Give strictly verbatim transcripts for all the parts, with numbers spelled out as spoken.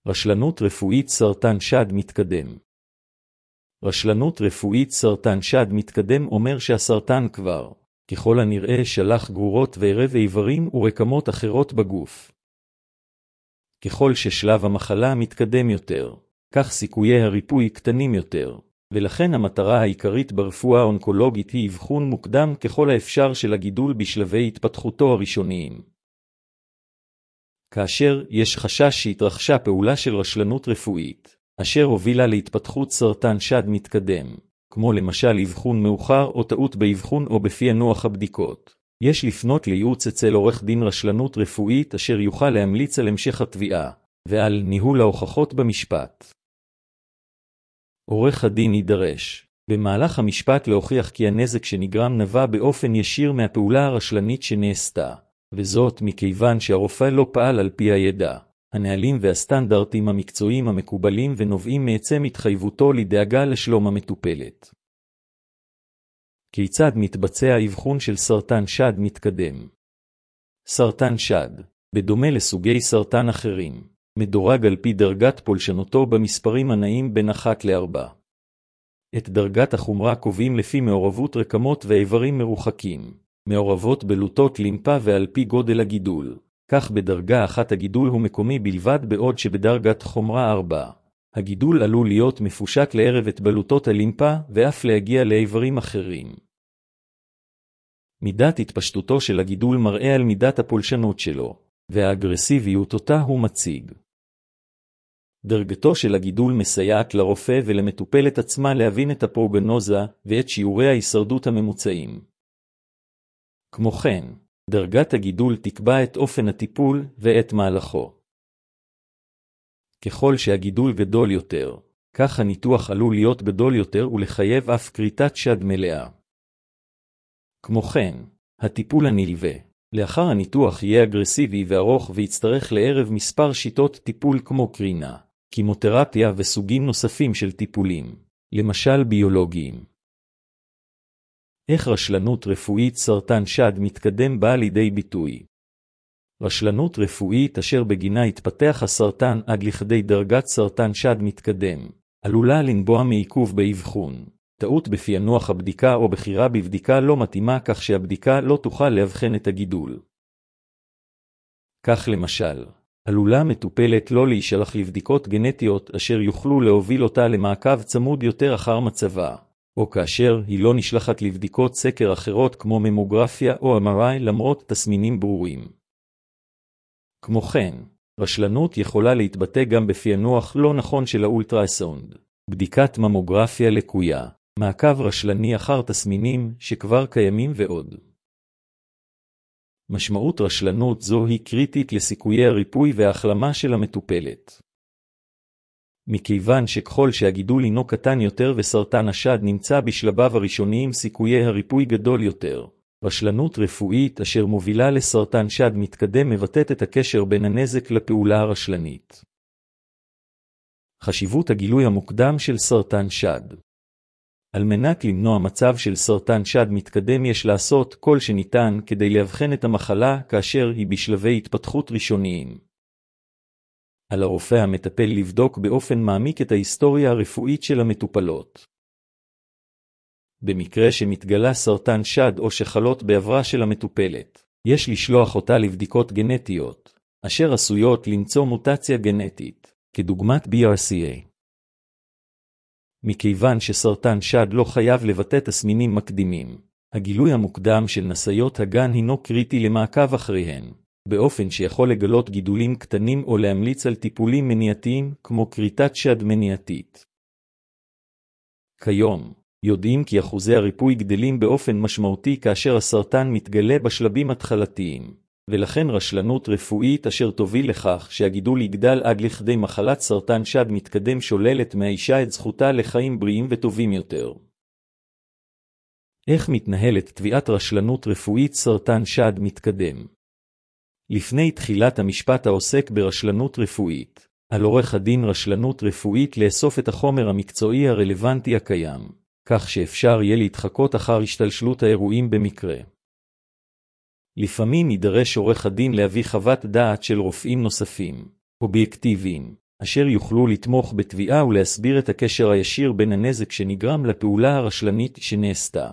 רשלנות רפואית סרטן שד מתקדם. רשלנות רפואית סרטן שד מתקדם אומר שהסרטן כבר, ככל הנראה, שלח גרורות וערב איברים ורקמות אחרות בגוף. ככל ששלב המחלה מתקדם יותר, כך סיכויי הריפוי קטנים יותר, ולכן המטרה העיקרית ברפואה האונקולוגית היא אבחון מוקדם ככל האפשר של הגידול בשלבי התפתחותו הראשוניים. כאשר יש חשש שהתרחשה פעולה של רשלנות רפואית, אשר הובילה להתפתחות סרטן שד מתקדם, כמו למשל אבחון מאוחר או טעות באבחון או בפענוח הבדיקות, יש לפנות לייעוץ אצל עורך דין רשלנות רפואית אשר יוכל להמליץ על המשך התביעה, ועל ניהול ההוכחות במשפט. עורך הדין יידרש, במהלך המשפט, להוכיח כי הנזק שנגרם נבע באופן ישיר מהפעולה הרשלנית שנעשתה, וזאת מכיוון שהרופא לא פעל על פי הידע, הנהלים והסטנדרטים המקצועיים המקובלים ונובעים מעצם התחייבותו לדאגה לשלום המטופלת. כיצד מתבצע אבחון של סרטן שד מתקדם? סרטן שד, בדומה לסוגי סרטן אחרים, מדורג על פי דרגת פולשנותו במספרים הנעים בין אחת לארבע. את דרגת החומרה קובעים לפי מעורבות רקמות ואיברים מרוחקים, מעורבות בלוטות לימפה ועל פי גודל הגידול. כך בדרגה אחת הגידול הוא מקומי בלבד, בעוד שבדרגת חומרה ארבע, הגידול עלול להיות מפושט לערב את בלוטות הלימפה ואף להגיע לאיברים אחרים. מידת התפשטותו של הגידול מראה על מידת הפולשנות שלו, והאגרסיביות אותה הוא מציג. דרגתו של הגידול מסייעת לרופא ולמטופלת עצמה להבין את הפרוגנוזה ואת שיעורי ההישרדות הממוצעים. כמו כן, דרגת הגידול תקבע את אופן הטיפול ואת מהלכו. ככל שהגידול גדול יותר, כך הניתוח עלול להיות גדול יותר ולחייב אף כריתת שד מלאה. כמו כן, הטיפול הנלווה, לאחר הניתוח יהיה אגרסיבי וארוך ויצטרך לערב מספר שיטות טיפול כמו קרינה, כימותרפיה וסוגים נוספים של טיפולים, למשל ביולוגיים. איך רשלנות רפואית סרטן שד מתקדם באה לידי ביטוי? רשלנות רפואית אשר בגינה התפתח הסרטן עד לכדי דרגת סרטן שד מתקדם, עלולה לנבוע מעיכוב באבחון, טעות בפענוח הבדיקה או בחירה בבדיקה לא מתאימה כך שהבדיקה לא תוכל לאבחן את הגידול. כך למשל, עלולה מטופלת לא להישלח לבדיקות גנטיות אשר יוכלו להוביל אותה למעקב צמוד יותר אחר מצבה, או כאשר היא לא נשלחת לבדיקות סקר אחרות כמו ממוגרפיה או אם אר איי למרות תסמינים ברורים. כמו כן, רשלנות יכולה להתבטא גם בפענוח לא נכון של האולטרסאונד, בדיקת ממוגרפיה לקויה, מעקב רשלני אחר תסמינים שכבר קיימים ועוד. משמעות רשלנות זו היא קריטית לסיכויי הריפוי וההחלמה של המטופלת. מכיוון שככל שהגידול הינו קטן יותר וסרטן השד נמצא בשלביו הראשוניים, סיכויי הריפוי גדול יותר. רשלנות רפואית אשר מובילה לסרטן שד מתקדם מבטאת את הקשר בין הנזק לפעולה הרשלנית. חשיבות הגילוי המוקדם של סרטן שד. על מנת למנוע מצב של סרטן שד מתקדם יש לעשות כל שניתן כדי לאבחן את המחלה כאשר היא בשלבי התפתחות ראשוניים. על הרופא המטפל לבדוק באופן מעמיק את ההיסטוריה הרפואית של המטופלות. במקרה שמתגלה סרטן שד או שחלות בעברה של המטופלת, יש לשלוח אותה לבדיקות גנטיות, אשר עשויות למצוא מוטציה גנטית, כדוגמת בי אר סי איי. מכיוון שסרטן שד לא חייב לבטא תסמינים מקדימים, הגילוי המוקדם של נשאיות הגן הינו קריטי למעקב אחריהן, באופן שיכול לגלות גידולים קטנים או להמליץ על טיפולים מניעתיים כמו כריתת שד מניעתית. כיום, יודעים כי אחוזי הריפוי גדלים באופן משמעותי כאשר הסרטן מתגלה בשלבים התחלתיים, ולכן רשלנות רפואית אשר תוביל לכך שהגידול יגדל עד לכדי מחלת סרטן שד מתקדם שוללת מהאישה את זכותה לחיים בריאים וטובים יותר. איך מתנהלת תביעת רשלנות רפואית סרטן שד מתקדם? לפני תחילת המשפט העוסק ברשלנות רפואית, על עורך הדין רשלנות רפואית לאסוף את החומר המקצועי הרלוונטי הקיים, כך שאפשר יהיה להתחקות אחר השתלשלות האירועים במקרה. לפעמים יידרש עורך הדין להביא חוות דעת של רופאים נוספים, אובייקטיביים, אשר יוכלו לתמוך בתביעה ולהסביר את הקשר הישיר בין הנזק שנגרם לפעולה הרשלנית שנעשתה.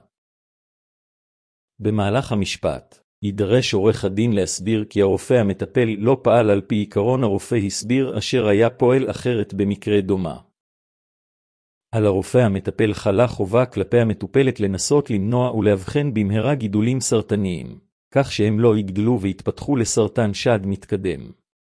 במהלך המשפט, יידרש עורך הדין להסביר כי הרופא המטפל לא פעל על פי עיקרון הרופא הסביר אשר היה פועל אחרת במקרה דומה. על הרופא המטפל חלה חובה כלפי המטופלת לנסות למנוע ולהבחן במהרה גידולים סרטניים, כך שהם לא יגדלו ויתפתחו לסרטן שד מתקדם.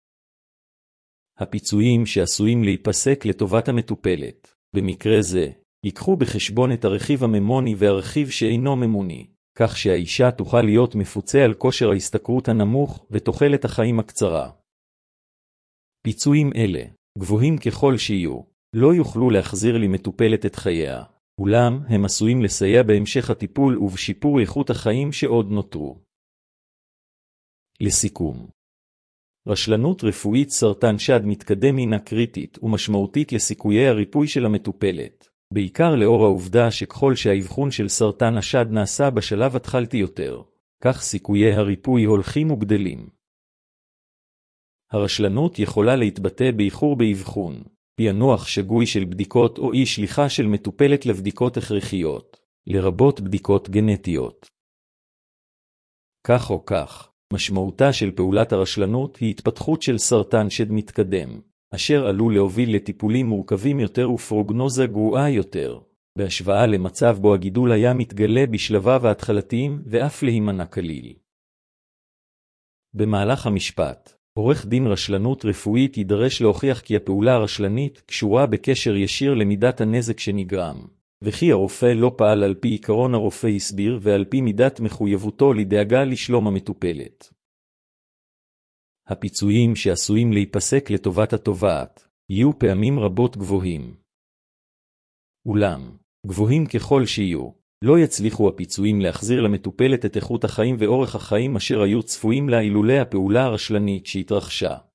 הפיצויים שעשויים להיפסק לטובת המטופלת, במקרה זה, ייקחו בחשבון את הרכיב הממוני והרכיב שאינו ממוני, כך שהאישה תוכל להיות מפוצה על כושר ההשתכרות הנמוך ותוחלת החיים הקצרה. פיצויים אלה, גבוהים ככל שיהיו, לא יוכלו להחזיר למטופלת את חייה, אולם הם עשויים לסייע בהמשך הטיפול ובשיפור איכות החיים שעוד נותרו. לסיכום, רשלנות רפואית סרטן שד מתקדם הינה קריטית ומשמעותית לסיכויי הריפוי של המטופלת, בעיקר לאור העובדה שככל שהאבחון של סרטן השד נעשה בשלב התחלתי יותר, כך סיכויי הריפוי הולכים וגדלים. הרשלנות יכולה להתבטא באיחור באבחון, פענוח שגוי של בדיקות או אי שליחה של מטופלת לבדיקות הכרחיות, לרבות בדיקות גנטיות. כך או כך, משמעותה של פעולת הרשלנות היא התפתחות של סרטן שד מתקדם, אשר עלול להוביל לטיפולים מורכבים יותר ופרוגנוזה גרועה יותר, בהשוואה למצב בו הגידול היה מתגלה בשלביו ההתחלתיים ואף להימנע כליל. במהלך המשפט, עורך דין רשלנות רפואית יידרש להוכיח כי הפעולה הרשלנית קשורה בקשר ישיר למידת הנזק שנגרם, וכי הרופא לא פעל על פי עיקרון הרופא הסביר ועל פי מידת מחויבותו לדאגה לשלום המטופלת. הפיצויים שעשויים להיפסק לטובת התובעת, יהיו פעמים רבות גבוהים. אולם, גבוהים ככל שיהיו, לא יצליחו הפיצויים להחזיר למטופלת את איכות החיים ואורך החיים אשר היו צפויים לה אילולא הפעולה הרשלנית שהתרחשה.